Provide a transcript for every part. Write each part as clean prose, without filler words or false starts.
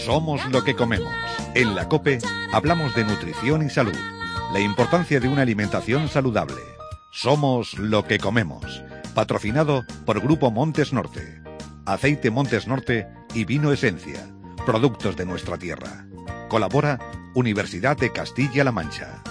Somos lo que comemos. En la COPE hablamos de nutrición y salud, la importancia de una alimentación saludable. Somos lo que comemos. Patrocinado por Grupo Montes Norte. Aceite Montes Norte y Vino Esencia. Productos de nuestra tierra. Colabora Universidad de Castilla-La Mancha.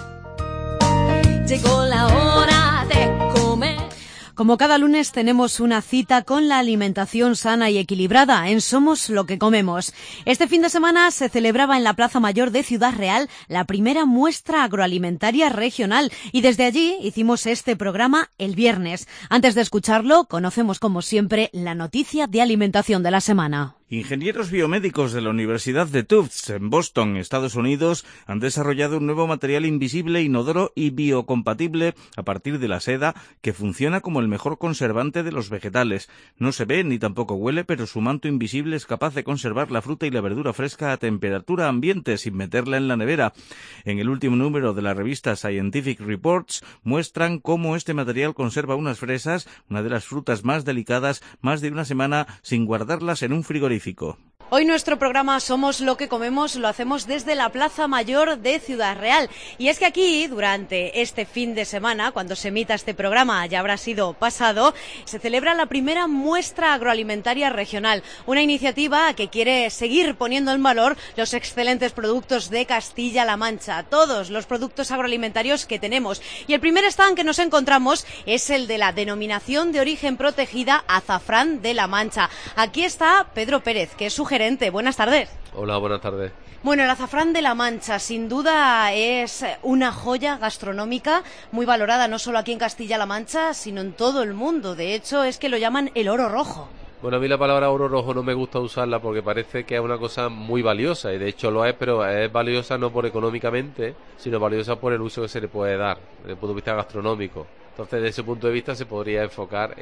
Llegó la hora de comer. Como cada lunes tenemos una cita con la alimentación sana y equilibrada en Somos lo que comemos. Este fin de semana se celebraba en la Plaza Mayor de Ciudad Real la primera muestra agroalimentaria regional y desde allí hicimos este programa el viernes. Antes de escucharlo, conocemos como siempre la noticia de alimentación de la semana. Ingenieros biomédicos de la Universidad de Tufts, en Boston, Estados Unidos, han desarrollado un nuevo material invisible, inodoro y biocompatible a partir de la seda que funciona como el mejor conservante de los vegetales. No se ve ni tampoco huele, pero su manto invisible es capaz de conservar la fruta y la verdura fresca a temperatura ambiente sin meterla en la nevera. En el último número de la revista Scientific Reports muestran cómo este material conserva unas fresas, una de las frutas más delicadas, más de una semana sin guardarlas en un frigorífico. Hoy nuestro programa Somos lo que comemos lo hacemos desde la Plaza Mayor de Ciudad Real. Y es que aquí, durante este fin de semana, cuando se emita este programa, ya habrá sido pasado, se celebra la primera muestra agroalimentaria regional. Una iniciativa que quiere seguir poniendo en valor los excelentes productos de Castilla-La Mancha, todos los productos agroalimentarios que tenemos. Y el primer stand que nos encontramos es el de la denominación de origen protegida Azafrán de la Mancha. Aquí está Pedro Pérez, que es su gerente. Buenas tardes. Hola, buenas tardes. Bueno, el azafrán de la Mancha sin duda es una joya gastronómica muy valorada no solo aquí en Castilla-La Mancha, sino en todo el mundo. De hecho, es que lo llaman el oro rojo. Bueno, a mí la palabra oro rojo no me gusta usarla porque parece que es una cosa muy valiosa y de hecho lo es, pero es valiosa no por económicamente, sino valiosa por el uso que se le puede dar desde el punto de vista gastronómico. Entonces, desde ese punto de vista se podría enfocar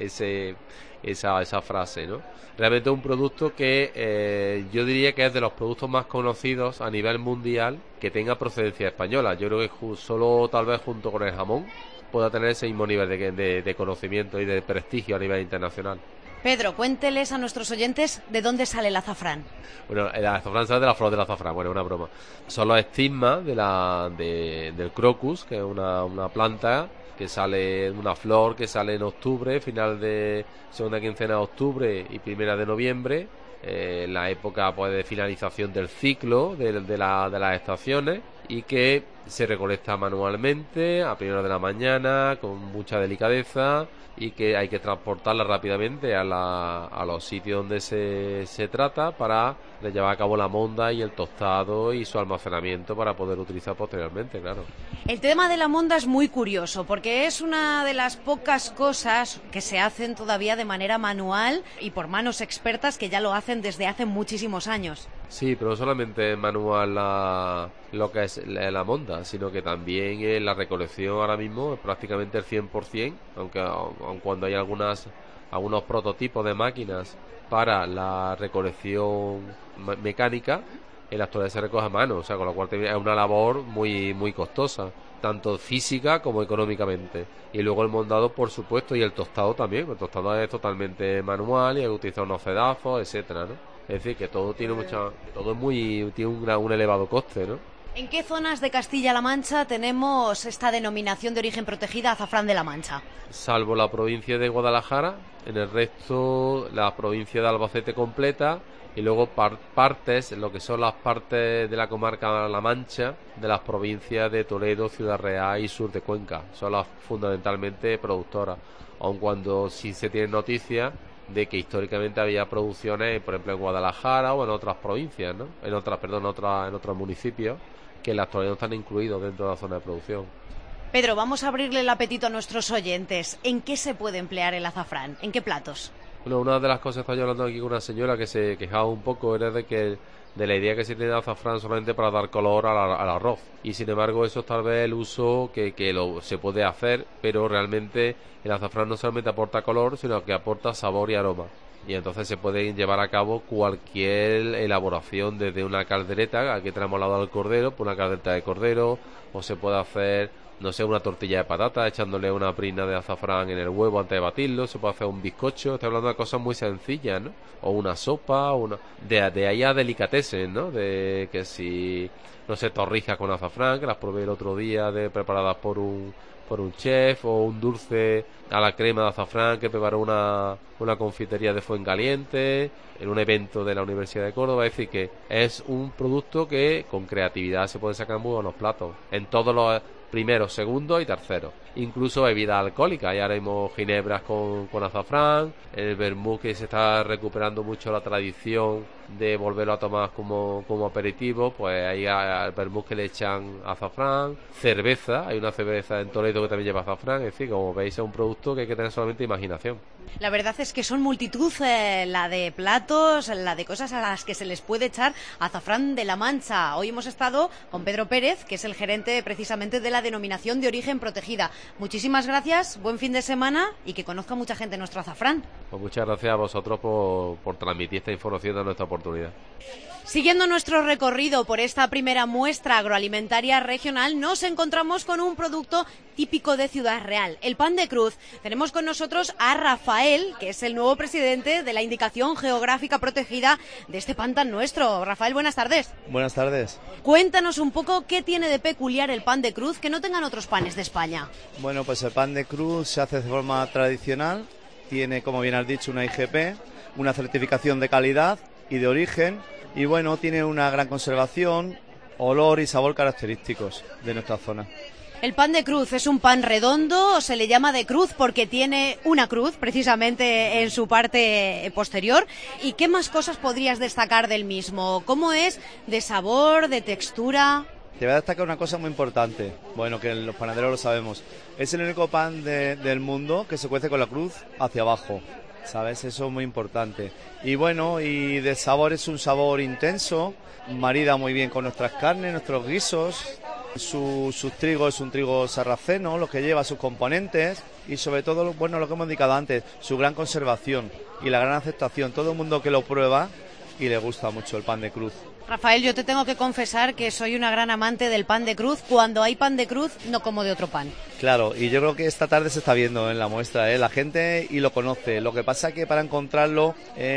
esa frase, ¿no? Realmente es un producto que yo diría que es de los productos más conocidos a nivel mundial que tenga procedencia española. Yo creo que solo tal vez junto con el jamón pueda tener ese mismo nivel de conocimiento y de prestigio a nivel internacional. Pedro, cuénteles a nuestros oyentes de dónde sale el azafrán. Bueno, el azafrán sale de la flor del azafrán, bueno, es una broma. Son los estigmas del crocus, que es una planta que sale, una flor que sale en octubre, final de segunda quincena de octubre y primera de noviembre, la época pues de finalización del ciclo de las estaciones, y que se recolecta manualmente a primera de la mañana con mucha delicadeza y que hay que transportarla rápidamente a los sitios donde se trata para llevar a cabo la monda y el tostado y su almacenamiento para poder utilizar posteriormente, claro. El tema de la monda es muy curioso porque es una de las pocas cosas que se hacen todavía de manera manual y por manos expertas que ya lo hacen desde hace muchísimos años. Sí, pero no solamente manual lo que es la monda, sino que también la recolección ahora mismo es prácticamente el 100%, aunque aun cuando hay algunos prototipos de máquinas para la recolección mecánica, en la actualidad se recoge a mano, o sea, con lo cual es una labor muy, muy costosa, tanto física como económicamente. Y luego el mondado, por supuesto, y el tostado también. El tostado es totalmente manual y hay que utilizar unos cedazos, etcétera, ¿no? Es decir, que todo tiene un elevado coste, ¿no? ¿En qué zonas de Castilla-La Mancha tenemos esta denominación de origen protegida Azafrán de la Mancha? Salvo la provincia de Guadalajara, en el resto la provincia de Albacete completa y luego partes, lo que son las partes de la comarca La Mancha, de las provincias de Toledo, Ciudad Real y sur de Cuenca. Son las fundamentalmente productoras, aun cuando sí se tiene noticias de que históricamente había producciones, por ejemplo en Guadalajara o en otras provincias, ¿no? En otros municipios que en la actualidad no están incluidos dentro de la zona de producción. Pedro, vamos a abrirle el apetito a nuestros oyentes. ¿En qué se puede emplear el azafrán? ¿En qué platos? Bueno, una de las cosas que estoy hablando aquí con una señora que se quejaba un poco era de la idea que se tiene de azafrán solamente para dar color al arroz, y sin embargo eso es tal vez el uso que se puede hacer, pero realmente el azafrán no solamente aporta color, sino que aporta sabor y aroma, y entonces se puede llevar a cabo cualquier elaboración, desde una caldereta, aquí tenemos al lado del cordero, por una caldereta de cordero, o se puede hacer no sé, una tortilla de patata, echándole una prina de azafrán en el huevo antes de batirlo, se puede hacer un bizcocho, estoy hablando de cosas muy sencillas, ¿no? O una sopa, de ahí a delicatessen, ¿no? De que si, no sé, torrijas con azafrán, que las probé el otro día, preparadas por un chef, o un dulce a la crema de azafrán que preparó una confitería de Fuencaliente en un evento de la Universidad de Córdoba. Es decir, que es un producto que con creatividad se puede sacar muy buenos platos en todos los primeros, segundos y terceros, incluso bebidas alcohólicas. Ya haremos ginebras con azafrán, el vermut, que se está recuperando mucho la tradición de volverlo a tomar como aperitivo, pues ahí al vermut que le echan azafrán, cerveza, hay una cerveza en Toledo que también lleva azafrán. Es decir, como veis, es un producto que hay que tener solamente imaginación. La verdad es que son multitud la de platos, la de cosas a las que se les puede echar azafrán de la Mancha. Hoy hemos estado con Pedro Pérez, que es el gerente precisamente de la denominación de origen protegida. Muchísimas gracias, buen fin de semana y que conozca mucha gente nuestro azafrán. Pues muchas gracias a vosotros por transmitir esta información de nuestra oportunidad. Siguiendo nuestro recorrido por esta primera muestra agroalimentaria regional, nos encontramos con un producto típico de Ciudad Real, el pan de cruz. Tenemos con nosotros a Rafael, que es el nuevo presidente de la indicación geográfica protegida de este pan tan nuestro. Rafael, buenas tardes. Buenas tardes. Cuéntanos un poco qué tiene de peculiar el pan de cruz que no tengan otros panes de España. Bueno, pues el pan de cruz se hace de forma tradicional, tiene, como bien has dicho, una IGP, una certificación de calidad y de origen, y bueno, tiene una gran conservación, olor y sabor característicos de nuestra zona. El pan de cruz es un pan redondo, se le llama de cruz porque tiene una cruz precisamente en su parte posterior. ¿Y qué más cosas podrías destacar del mismo? ¿Cómo es de sabor, de textura? Te voy a destacar una cosa muy importante, bueno, que los panaderos lo sabemos. Es el único pan del mundo que se cuece con la cruz hacia abajo, ¿sabes? Eso es muy importante. Y bueno, y de sabor es un sabor intenso, marida muy bien con nuestras carnes, nuestros guisos. Su trigo es un trigo sarraceno, lo que lleva sus componentes, y sobre todo, bueno, lo que hemos indicado antes, su gran conservación y la gran aceptación. Todo el mundo que lo prueba y le gusta mucho el pan de cruz. Rafael, yo te tengo que confesar que soy una gran amante del pan de cruz. Cuando hay pan de cruz, no como de otro pan. Claro, y yo creo que esta tarde se está viendo en la muestra, la gente y lo conoce. Lo que pasa es que para encontrarlo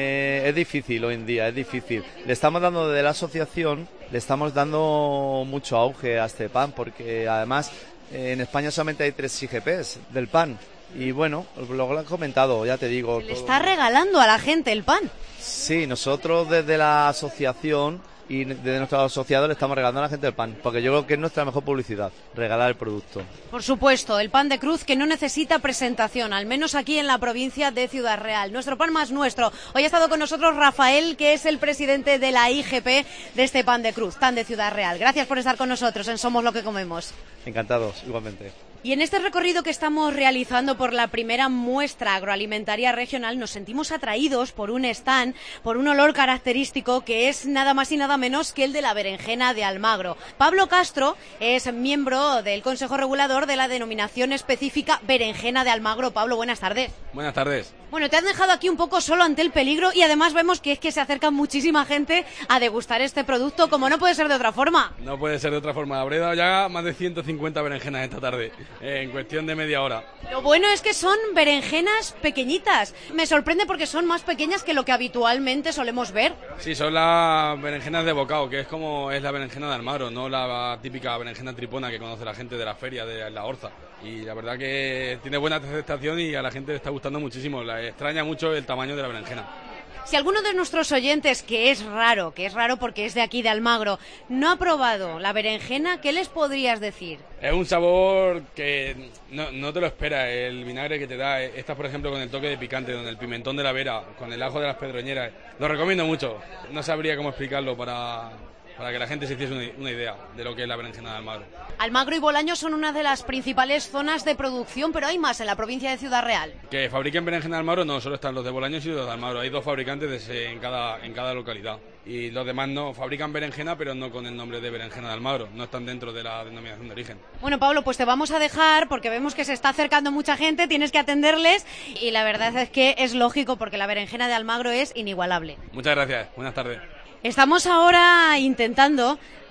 es difícil hoy en día, es difícil. Le estamos dando desde la asociación, le estamos dando mucho auge a este pan, porque además en España solamente hay 3 IGPs del pan. Y bueno, lo he comentado, ya te digo. Le está regalando a la gente el pan. Sí, nosotros desde la asociación y de nuestros asociados le estamos regalando a la gente el pan, porque yo creo que es nuestra mejor publicidad, regalar el producto. Por supuesto, el pan de cruz que no necesita presentación, al menos aquí en la provincia de Ciudad Real. Nuestro pan más nuestro. Hoy ha estado con nosotros Rafael, que es el presidente de la IGP de este pan de cruz, tan de Ciudad Real. Gracias por estar con nosotros en Somos lo que comemos. Encantados, igualmente. Y en este recorrido que estamos realizando por la primera muestra agroalimentaria regional nos sentimos atraídos por un stand, por un olor característico que es nada más y nada menos que el de la berenjena de Almagro. Pablo Castro es miembro del Consejo Regulador de la denominación específica berenjena de Almagro. Pablo, buenas tardes. Buenas tardes. Bueno, te has dejado aquí un poco solo ante el peligro y además vemos que es que se acerca muchísima gente a degustar este producto, como no puede ser de otra forma. No puede ser de otra forma. Habré dado ya más de 150 berenjenas esta tarde, en cuestión de media hora. Lo bueno es que son berenjenas pequeñitas. Me sorprende porque son más pequeñas que lo que habitualmente solemos ver. Sí, son las berenjenas de bocado, que es como es la berenjena de Almagro, no la típica berenjena tripona que conoce la gente de la feria, de la Orza. Y la verdad que tiene buena aceptación y a la gente le está gustando muchísimo. Le extraña mucho el tamaño de la berenjena. Si alguno de nuestros oyentes, que es raro porque es de aquí de Almagro, no ha probado la berenjena, ¿qué les podrías decir? Es un sabor que no te lo esperas, el vinagre que te da. Esta, por ejemplo, con el toque de picante, con el pimentón de la Vera, con el ajo de las pedroñeras. Lo recomiendo mucho. No sabría cómo explicarlo para que la gente se hiciese una idea de lo que es la berenjena de Almagro. Almagro y Bolaños son una de las principales zonas de producción, pero hay más en la provincia de Ciudad Real. Que fabriquen berenjena de Almagro, no, solo están los de Bolaños y los de Almagro. Hay 2 fabricantes en cada localidad. Y los demás no fabrican berenjena, pero no con el nombre de berenjena de Almagro. No están dentro de la denominación de origen. Bueno, Pablo, pues te vamos a dejar porque vemos que se está acercando mucha gente, tienes que atenderles y la verdad es que es lógico porque la berenjena de Almagro es inigualable. Muchas gracias, buenas tardes. Estamos ahora intentando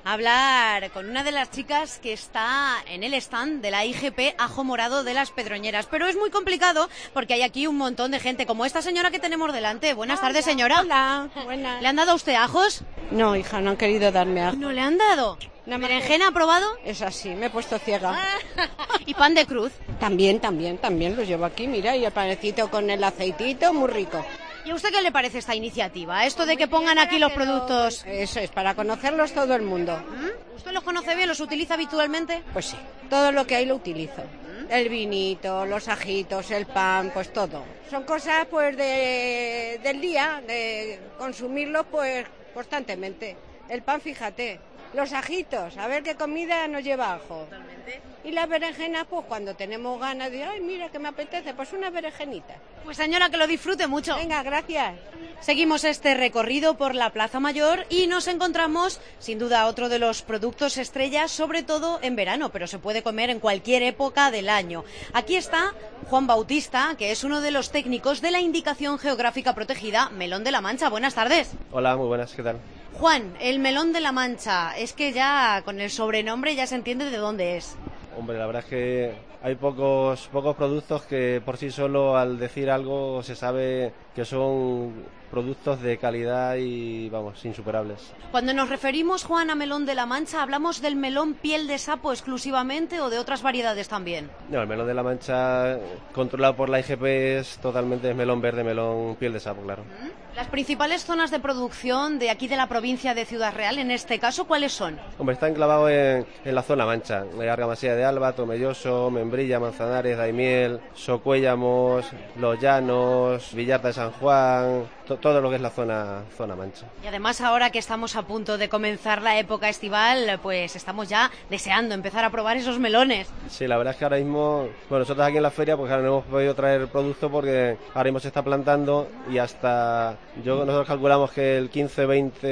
a hablar con una de las chicas que está en el stand de la IGP Ajo Morado de las Pedroñeras. Pero es muy complicado porque hay aquí un montón de gente, como esta señora que tenemos delante. Buenas tardes, señora. Hola, buenas. ¿Le han dado a usted ajos? No, hija, no han querido darme ajo. ¿No le han dado? ¿Berenjena ha probado? Es así, me he puesto ciega. ¿Y pan de cruz? También los llevo aquí, mira, y el panecito con el aceitito, muy rico. ¿Y a usted qué le parece esta iniciativa? Esto de que pongan aquí los productos... Eso es, para conocerlos todo el mundo. ¿Usted los conoce bien? ¿Los utiliza habitualmente? Pues sí, todo lo que hay lo utilizo. El vinito, los ajitos, el pan, pues todo. Son cosas pues del día, de consumirlos pues constantemente. El pan, fíjate. Los ajitos, a ver qué comida nos lleva ajo. Totalmente. Y las berenjenas, pues cuando tenemos ganas de, ay, mira que me apetece, pues una berenjenita. Pues señora, que lo disfrute mucho. Venga, gracias. Seguimos este recorrido por la Plaza Mayor y nos encontramos, sin duda, otro de los productos estrellas, sobre todo en verano, pero se puede comer en cualquier época del año. Aquí está Juan Bautista, que es uno de los técnicos de la Indicación Geográfica Protegida Melón de la Mancha. Buenas tardes. Hola, muy buenas, ¿qué tal? Juan, el melón de la Mancha, es que ya con el sobrenombre ya se entiende de dónde es. Hombre, la verdad es que hay pocos productos que por sí solo al decir algo se sabe que son productos de calidad y, vamos, insuperables. Cuando nos referimos, Juan, a melón de la Mancha, ¿hablamos del melón piel de sapo exclusivamente o de otras variedades también? No, el melón de la Mancha, controlado por la IGP, es totalmente melón verde, melón piel de sapo, claro. Las principales zonas de producción de aquí de la provincia de Ciudad Real, en este caso, ¿cuáles son? Hombre, está enclavado en la zona mancha, Argamasilla de Alba, Tomelloso, Membrilla, Manzanares, Daimiel, Socuéllamos, Los Llanos, Villarta de San Juan, todo lo que es la zona mancha. Y además ahora que estamos a punto de comenzar la época estival, pues estamos ya deseando empezar a probar esos melones. Sí, la verdad es que ahora mismo, bueno, nosotros aquí en la feria pues ahora no hemos podido traer el producto porque ahora mismo se está plantando y hasta, nosotros calculamos que el 15,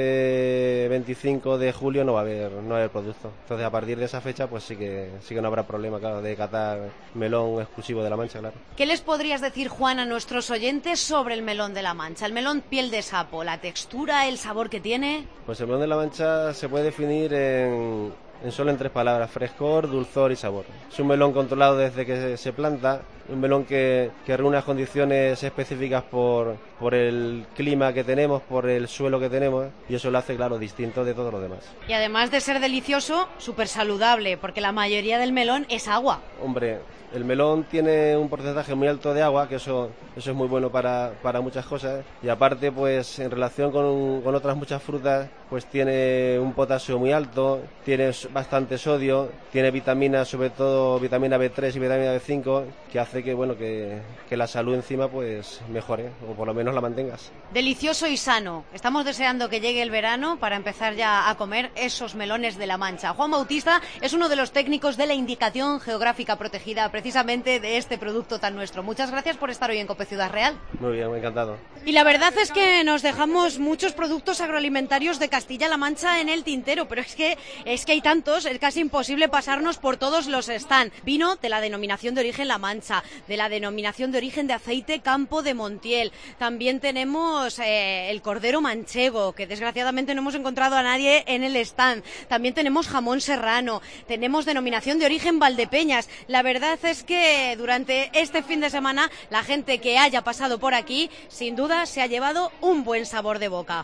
20, 25 de julio no va a haber producto. Entonces a partir de esa fecha pues sí que no habrá problema, claro, de catar melón exclusivo de la Mancha, claro. ¿Qué les podrías decir, Juan, a nuestros oyentes sobre el melón de la Mancha? El melón piel de sapo, la textura, el sabor que tiene. Pues el melón de la Mancha se puede definir solo en 3 palabras: frescor, dulzor y sabor. Es un melón controlado desde que se planta, un melón que reúne las condiciones específicas por el clima que tenemos, por el suelo que tenemos, y eso lo hace, claro, distinto de todo lo demás. Y además de ser delicioso, súper saludable, porque la mayoría del melón es agua. Hombre, el melón tiene un porcentaje muy alto de agua, que eso es muy bueno para muchas cosas, y aparte, pues en relación con otras muchas frutas, pues tiene un potasio muy alto, tiene bastante sodio, tiene vitaminas, sobre todo vitamina B3 y vitamina B5, que hace que la salud encima pues mejore, o por lo menos la mantengas. Delicioso y sano. Estamos deseando que llegue el verano para empezar ya a comer esos melones de la Mancha. Juan Bautista es uno de los técnicos de la Indicación Geográfica Protegida, precisamente de este producto tan nuestro. Muchas gracias por estar hoy en COPE Ciudad Real. Muy bien, encantado. Y la verdad es que nos dejamos muchos productos agroalimentarios de Castilla-La Mancha en el tintero, pero es que hay tantos, es casi imposible pasarnos por todos los stands. Vino de la denominación de origen La Mancha, de la denominación de origen de aceite Campo de Montiel. También tenemos el cordero manchego, que desgraciadamente no hemos encontrado a nadie en el stand. También tenemos jamón serrano, tenemos denominación de origen Valdepeñas. La verdad es que durante este fin de semana la gente que haya pasado por aquí, sin duda, se ha llevado un buen sabor de boca.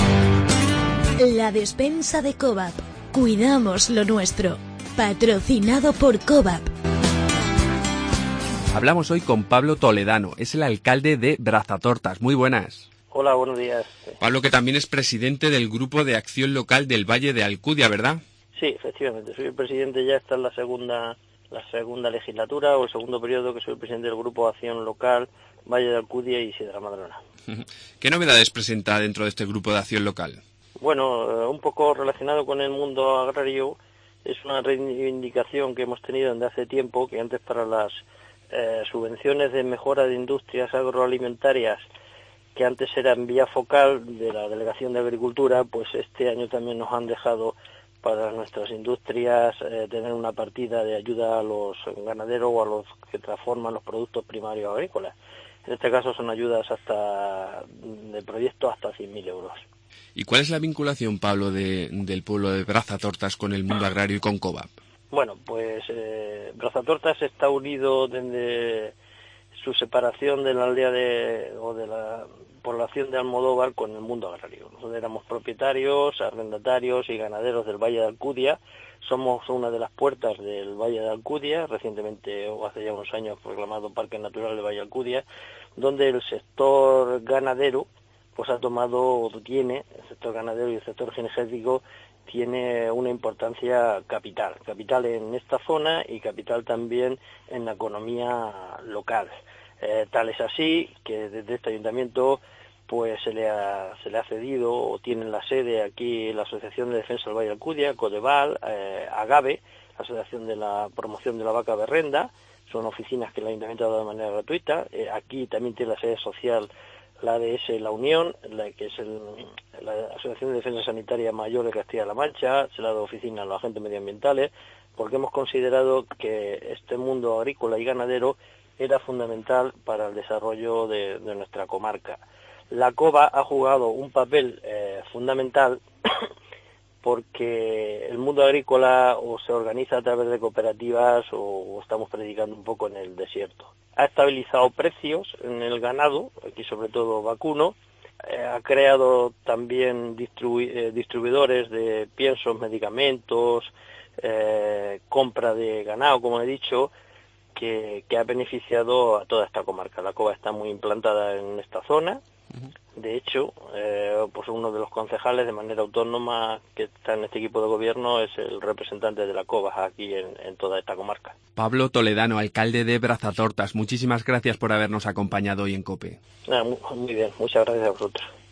La despensa de Cobap. Cuidamos lo nuestro. Patrocinado por Cobap. Hablamos hoy con Pablo Toledano, es el alcalde de Brazatortas. Muy buenas. Hola, buenos días. Pablo, que también es presidente del Grupo de Acción Local del Valle de Alcudia, ¿verdad? Sí, efectivamente, soy el presidente, ya esta es la segunda legislatura o el segundo periodo que soy el presidente del Grupo de Acción Local Valle de Alcudia y Sierra Madrona. ¿Qué novedades presenta dentro de este Grupo de Acción Local? Bueno, un poco relacionado con el mundo agrario, es una reivindicación que hemos tenido desde hace tiempo, que antes para las subvenciones de mejora de industrias agroalimentarias, que antes eran vía focal de la Delegación de Agricultura, pues este año también nos han dejado para nuestras industrias tener una partida de ayuda a los ganaderos o a los que transforman los productos primarios agrícolas. En este caso son ayudas de proyectos hasta 100.000 euros. ¿Y cuál es la vinculación, Pablo, del pueblo de Brazatortas con el mundo agrario y con COVAP? Bueno, pues Brazatortas está unido desde su separación de la aldea o de la población de Almodóvar con el mundo agrario. Nosotros éramos propietarios, arrendatarios y ganaderos del Valle de Alcudia. Somos una de las puertas del Valle de Alcudia, recientemente, o hace ya unos años, proclamado Parque Natural del Valle de Alcudia, donde el sector ganadero pues tiene, el sector ganadero y el sector cinegético tiene una importancia capital en esta zona y capital también en la economía local. Tal es así que desde este ayuntamiento pues se le ha cedido o tienen la sede aquí la Asociación de Defensa del Valle de Alcudia, Codeval, Agave, la Asociación de la Promoción de la Vaca Berrenda, son oficinas que el ayuntamiento ha dado de manera gratuita. Aquí también tiene la sede social la ADS La Unión, que es la Asociación de Defensa Sanitaria Mayor de Castilla-La Mancha, se le ha dado oficina a los agentes medioambientales, porque hemos considerado que este mundo agrícola y ganadero era fundamental para el desarrollo de nuestra comarca. La COVA ha jugado un papel fundamental porque el mundo agrícola o se organiza a través de cooperativas o estamos predicando un poco en el desierto. Ha estabilizado precios en el ganado, aquí sobre todo vacuno, ha creado también distribuidores de piensos, medicamentos, compra de ganado, como he dicho, que ha beneficiado a toda esta comarca. La COVA está muy implantada en esta zona. De hecho, pues uno de los concejales de manera autónoma que está en este equipo de gobierno es el representante de la COVA aquí en toda esta comarca. Pablo Toledano, alcalde de Brazatortas, muchísimas gracias por habernos acompañado hoy en COPE. Muy bien, muchas gracias a vosotros.